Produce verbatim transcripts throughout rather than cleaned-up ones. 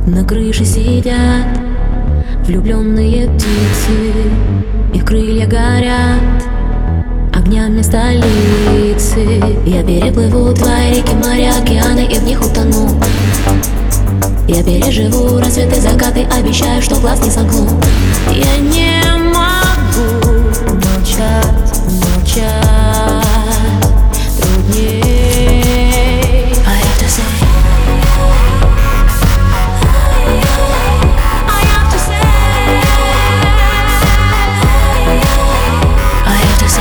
На крыше сидят влюбленные птицы, их крылья горят огнями столицы. Я переплыву твои реки, моря, океаны и в них утону. Я переживу рассветы, закаты, обещаю, что глаз не сомкну. Я не могу молчать, молчать трудней. I have to say, I have to say, I have to say,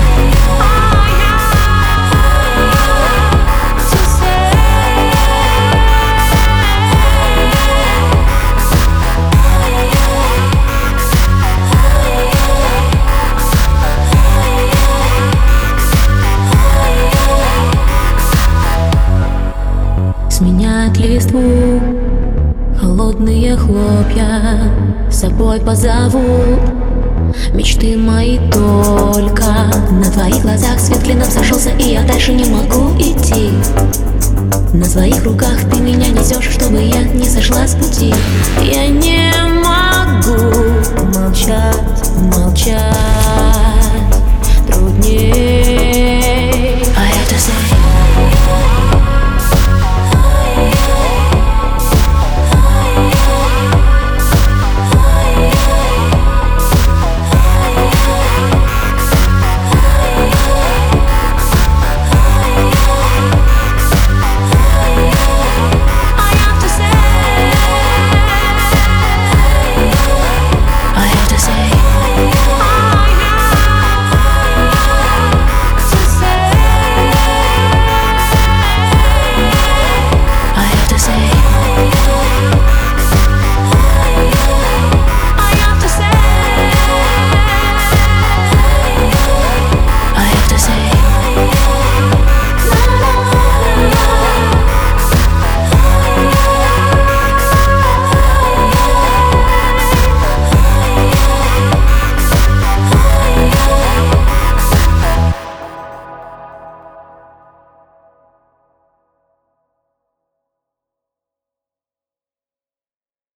сменяет листву холодные хлопья, с собой позовут мечты мои только. На твоих глазах свет клином сошелся, и я дальше не могу идти. На своих руках ты меня несешь, чтобы я не сошла с пути. Я не могу молчать, молчать труднее.